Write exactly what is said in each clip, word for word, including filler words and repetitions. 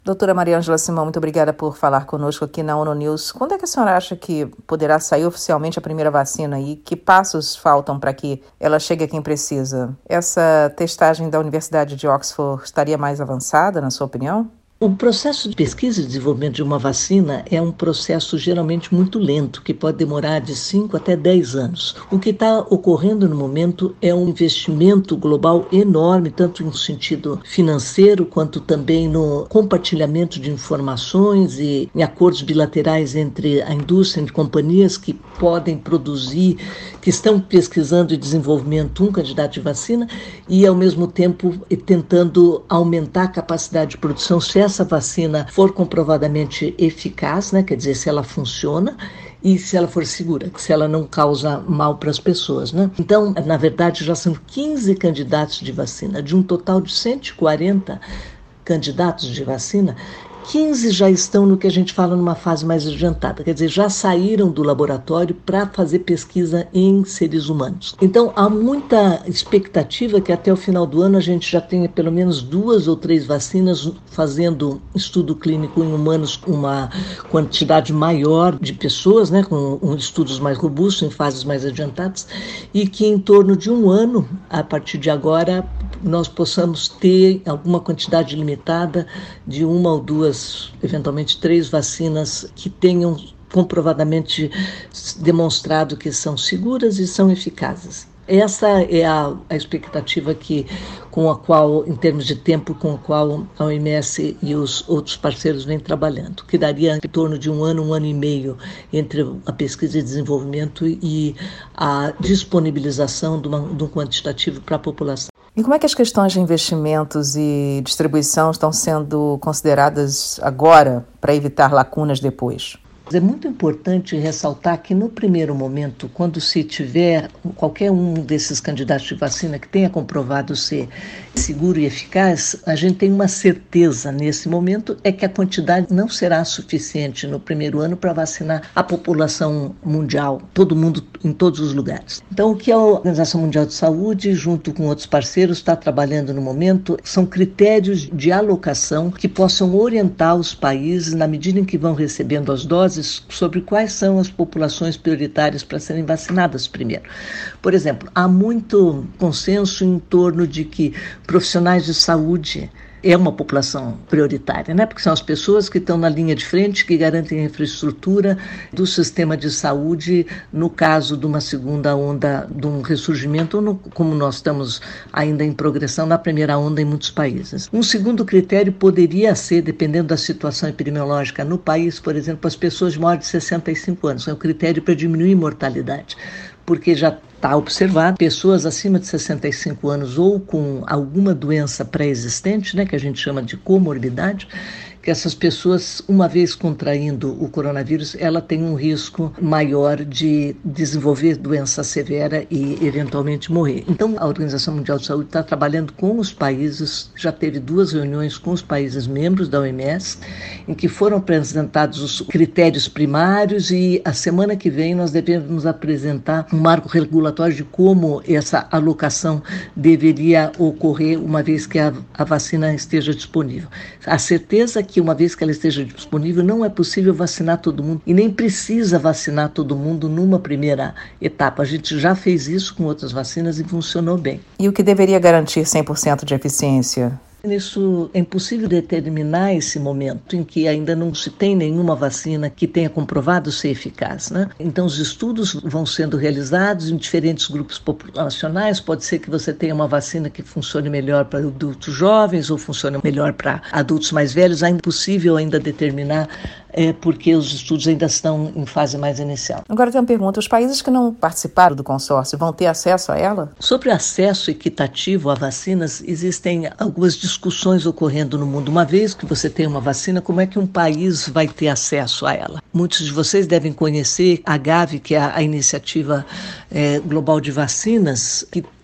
Doutora Mariângela Simão, muito obrigada por falar conosco aqui na ONU News. Quando é que a senhora acha que poderá sair oficialmente a primeira vacina e que passos faltam para que ela chegue a quem precisa? Essa testagem da Universidade de Oxford estaria mais avançada, na sua opinião? O processo de pesquisa e desenvolvimento de uma vacina é um processo geralmente muito lento, que pode demorar de cinco até dez anos. O que está ocorrendo no momento é um investimento global enorme, tanto no sentido financeiro, quanto também no compartilhamento de informações e em acordos bilaterais entre a indústria e companhias que podem produzir, que estão pesquisando e desenvolvendo um candidato de vacina e, ao mesmo tempo, tentando aumentar a capacidade de produção, se essa vacina for comprovadamente eficaz, né, quer dizer, se ela funciona e se ela for segura, se ela não causa mal para as pessoas, né? Então, na verdade, já são quinze candidatos de vacina, de um total de cento e quarenta candidatos de vacina. quinze já estão no que a gente fala numa fase mais adiantada, quer dizer, já saíram do laboratório para fazer pesquisa em seres humanos. Então, há muita expectativa que até o final do ano a gente já tenha pelo menos duas ou três vacinas fazendo estudo clínico em humanos com uma quantidade maior de pessoas, né, com um, estudos mais robustos, em fases mais adiantadas, e que em torno de um ano, a partir de agora, nós possamos ter alguma quantidade limitada de uma ou duas, eventualmente três vacinas que tenham comprovadamente demonstrado que são seguras e são eficazes. Essa é a, a expectativa que, com a qual, em termos de tempo, com a qual a O M S e os outros parceiros vêm trabalhando, que daria em torno de um ano, um ano e meio entre a pesquisa e desenvolvimento e a disponibilização de, uma, de um quantitativo para a população. E como é que as questões de investimentos e distribuição estão sendo consideradas agora para evitar lacunas depois? É muito importante ressaltar que no primeiro momento, quando se tiver qualquer um desses candidatos de vacina que tenha comprovado ser seguro e eficaz, a gente tem uma certeza nesse momento, é que a quantidade não será suficiente no primeiro ano para vacinar a população mundial, todo mundo em todos os lugares. Então, o que a Organização Mundial de Saúde, junto com outros parceiros, está trabalhando no momento, são critérios de alocação que possam orientar os países, na medida em que vão recebendo as doses, sobre quais são as populações prioritárias para serem vacinadas primeiro. Por exemplo, há muito consenso em torno de que profissionais de saúde é uma população prioritária, né? Porque são as pessoas que estão na linha de frente, que garantem a infraestrutura do sistema de saúde no caso de uma segunda onda, de um ressurgimento, no, como nós estamos ainda em progressão na primeira onda em muitos países. Um segundo critério poderia ser, dependendo da situação epidemiológica no país, por exemplo, as pessoas de maior de sessenta e cinco anos, é um critério para diminuir mortalidade, porque já está observado pessoas acima de sessenta e cinco anos ou com alguma doença pré-existente, né, que a gente chama de comorbidade, que essas pessoas, uma vez contraindo o coronavírus, ela tem um risco maior de desenvolver doença severa e eventualmente morrer. Então, a Organização Mundial de Saúde está trabalhando com os países, já teve duas reuniões com os países membros da O M S, em que foram apresentados os critérios primários e a semana que vem nós devemos apresentar um marco regulatório de como essa alocação deveria ocorrer uma vez que a, a vacina esteja disponível. A certeza que que uma vez que ela esteja disponível, não é possível vacinar todo mundo e nem precisa vacinar todo mundo numa primeira etapa. A gente já fez isso com outras vacinas e funcionou bem. E o que deveria garantir cem por cento de eficiência? Isso é impossível determinar esse momento em que ainda não se tem nenhuma vacina que tenha comprovado ser eficaz, né? Então os estudos vão sendo realizados em diferentes grupos populacionais. Pode ser que você tenha uma vacina que funcione melhor para adultos jovens ou funcione melhor para adultos mais velhos. Ainda é possível ainda determinar é, porque os estudos ainda estão em fase mais inicial. Agora tem uma pergunta, os países que não participaram do consórcio vão ter acesso a ela? Sobre acesso equitativo a vacinas, existem algumas discussões ocorrendo no mundo. Uma vez que você tem uma vacina, como é que um país vai ter acesso a ela? Muitos de vocês devem conhecer a Gavi, que é a iniciativa é, global de vacinas, que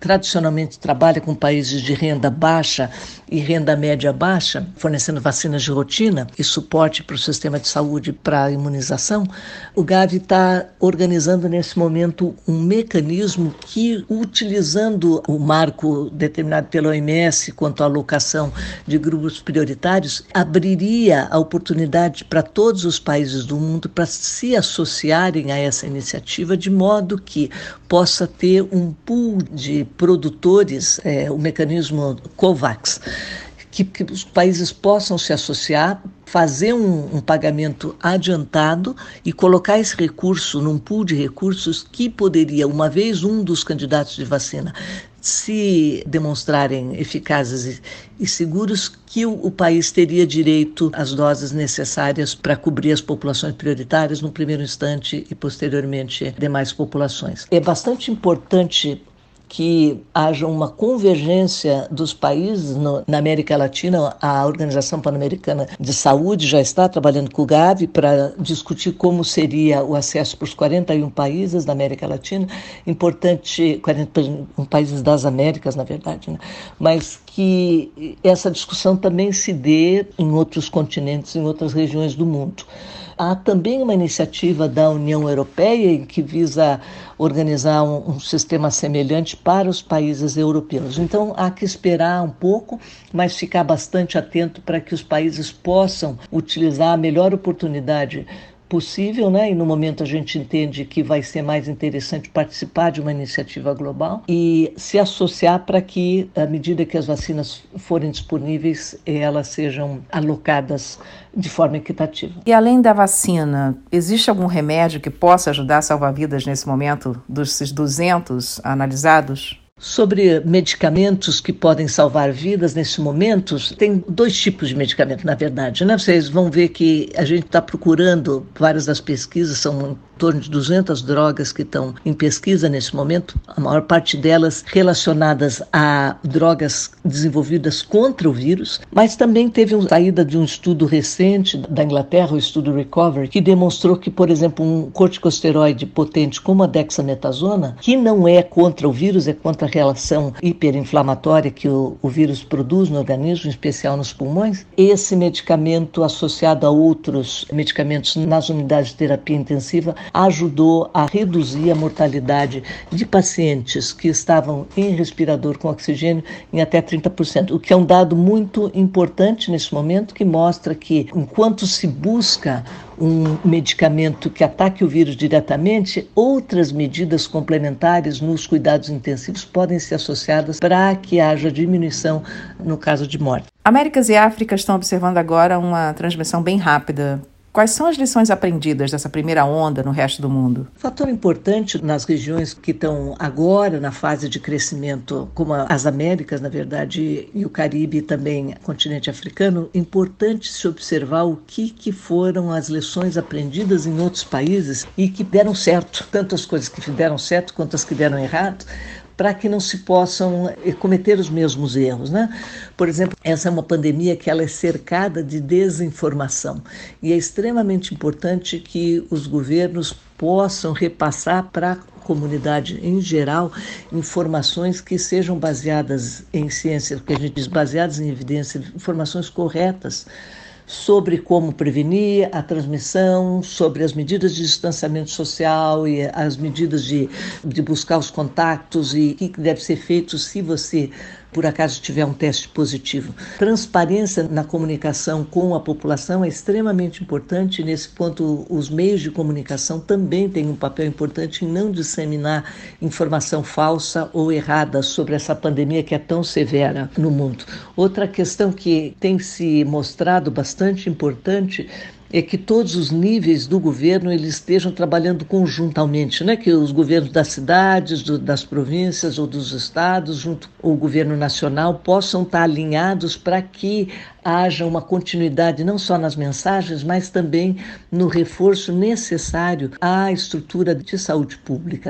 tradicionalmente trabalha com países de renda baixa e renda média baixa, fornecendo vacinas de rotina e suporte para o sistema de saúde para a imunização, o Gavi está organizando nesse momento um mecanismo que, utilizando o marco determinado pela O M S quanto à alocação de grupos prioritários, abriria a oportunidade para todos os países do mundo para se associarem a essa iniciativa, de modo que possa ter um pool de produtores, é, o mecanismo COVAX, que, que os países possam se associar, fazer um, um pagamento adiantado e colocar esse recurso num pool de recursos que poderia, uma vez um dos candidatos de vacina se demonstrarem eficazes e, e seguros, que o, o país teria direito às doses necessárias para cobrir as populações prioritárias no primeiro instante e posteriormente demais populações. É bastante importante que haja uma convergência dos países no, na América Latina. A Organização Pan-Americana de Saúde já está trabalhando com o Gavi para discutir como seria o acesso para os quarenta e um países da América Latina, importante, quarenta e um países das Américas, na verdade, né? Mas que essa discussão também se dê em outros continentes, em outras regiões do mundo. Há também uma iniciativa da União Europeia que visa organizar um, um sistema semelhante para os países europeus. Então, há que esperar um pouco, mas ficar bastante atento para que os países possam utilizar a melhor oportunidade possível, né? E no momento a gente entende que vai ser mais interessante participar de uma iniciativa global e se associar para que, à medida que as vacinas forem disponíveis, elas sejam alocadas de forma equitativa. E além da vacina, existe algum remédio que possa ajudar a salvar vidas nesse momento, dos duzentos analisados? Sobre medicamentos que podem salvar vidas nesse momento, tem dois tipos de medicamento, na verdade, né? Vocês vão ver que a gente está procurando, várias das pesquisas, são em torno de duzentas drogas que estão em pesquisa nesse momento, a maior parte delas relacionadas a drogas desenvolvidas contra o vírus, mas também teve uma saída de um estudo recente da Inglaterra, o estudo Recovery, que demonstrou que, por exemplo, um corticosteroide potente como a dexametasona, que não é contra o vírus, é contra a relação hiperinflamatória que o, o vírus produz no organismo, em especial nos pulmões, esse medicamento associado a outros medicamentos nas unidades de terapia intensiva ajudou a reduzir a mortalidade de pacientes que estavam em respirador com oxigênio em até trinta por cento, o que é um dado muito importante nesse momento, que mostra que enquanto se busca um medicamento que ataque o vírus diretamente, outras medidas complementares nos cuidados intensivos podem ser associadas para que haja diminuição no caso de morte. Américas e África estão observando agora uma transmissão bem rápida. Quais são as lições aprendidas dessa primeira onda no resto do mundo? Fator importante nas regiões que estão agora na fase de crescimento, como as Américas, na verdade, e o Caribe e também o continente africano, importante se observar o que, que foram as lições aprendidas em outros países e que deram certo, tanto as coisas que deram certo quanto as que deram errado, para que não se possam cometer os mesmos erros, né? Por exemplo, essa é uma pandemia que ela é cercada de desinformação e é extremamente importante que os governos possam repassar para a comunidade em geral informações que sejam baseadas em ciência, que a gente diz baseadas em evidência, informações corretas sobre como prevenir a transmissão, sobre as medidas de distanciamento social e as medidas de, de buscar os contatos e o que deve ser feito se você, por acaso, tiver um teste positivo. Transparência na comunicação com a população é extremamente importante. Nesse ponto, os meios de comunicação também têm um papel importante em não disseminar informação falsa ou errada sobre essa pandemia que é tão severa no mundo. Outra questão que tem se mostrado bastante importante é que todos os níveis do governo eles estejam trabalhando conjuntamente, né? Que os governos das cidades, do, das províncias ou dos estados, junto com o governo nacional, possam estar alinhados para que haja uma continuidade não só nas mensagens, mas também no reforço necessário à estrutura de saúde pública,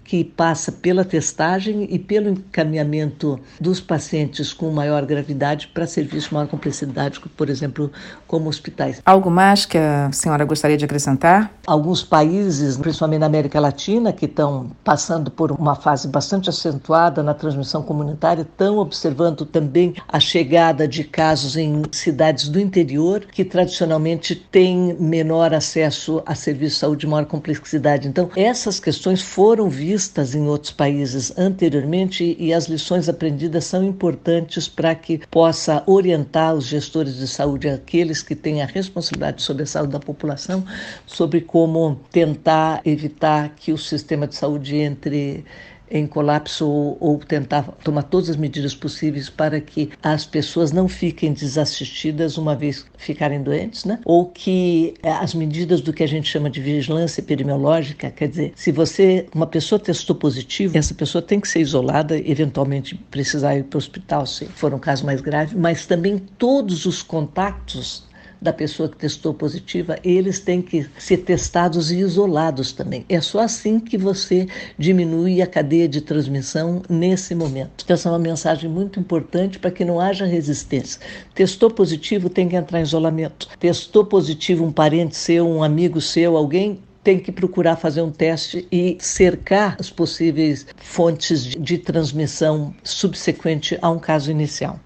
que passa pela testagem e pelo encaminhamento dos pacientes com maior gravidade para serviços de maior complexidade, por exemplo, como hospitais. Algo mais que a senhora gostaria de acrescentar? Alguns países, principalmente na América Latina, que estão passando por uma fase bastante acentuada na transmissão comunitária, estão observando também a chegada de casos em cidades do interior, que tradicionalmente têm menor acesso a serviços de saúde de maior complexidade. Então, essas questões foram vistas em outros países anteriormente e as lições aprendidas são importantes para que possa orientar os gestores de saúde, aqueles que têm a responsabilidade sobre a saúde da população, sobre como tentar evitar que o sistema de saúde entre em colapso ou, ou tentar tomar todas as medidas possíveis para que as pessoas não fiquem desassistidas uma vez ficarem doentes, né? Ou que as medidas do que a gente chama de vigilância epidemiológica, quer dizer, se você, uma pessoa testou positivo, essa pessoa tem que ser isolada, eventualmente precisar ir para o hospital se for um caso mais grave, mas também todos os contatos da pessoa que testou positiva, eles têm que ser testados e isolados também. É só assim que você diminui a cadeia de transmissão nesse momento. Então, essa é uma mensagem muito importante para que não haja resistência. Testou positivo, tem que entrar em isolamento. Testou positivo um parente seu, um amigo seu, alguém, tem que procurar fazer um teste e cercar as possíveis fontes de, de transmissão subsequente a um caso inicial.